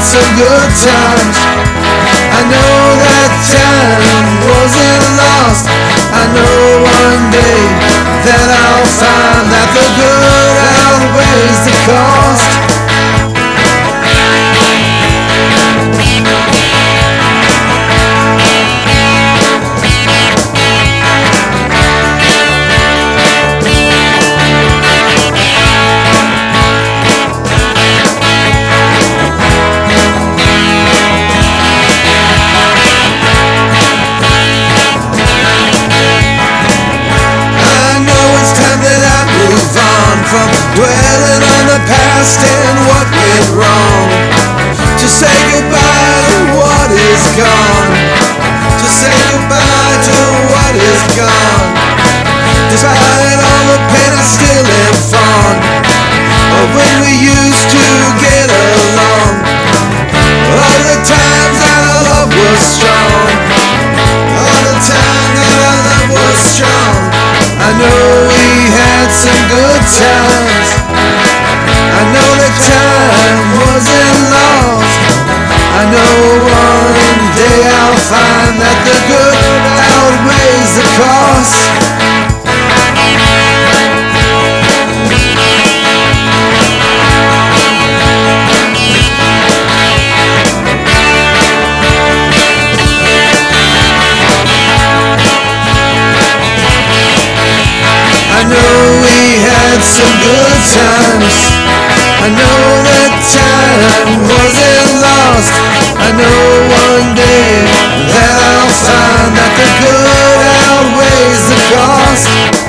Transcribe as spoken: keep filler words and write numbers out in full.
some good times. I know that time wasn't lost. I know one day that I'll find that the good outweighs the cost. From dwelling on the past and what went wrong, to say goodbye to what is gone, to say goodbye to what is gone. Despite all the pain I still am fond of when we used to get along. All the times that our love was strong, all the times that our love was strong. I know we had some good times. I know that time wasn't lost. I know one day I'll find that the good outweighs the cost. I know we had some good times. I know that time wasn't lost. I know one day that I'll find that the good outweighs the cost.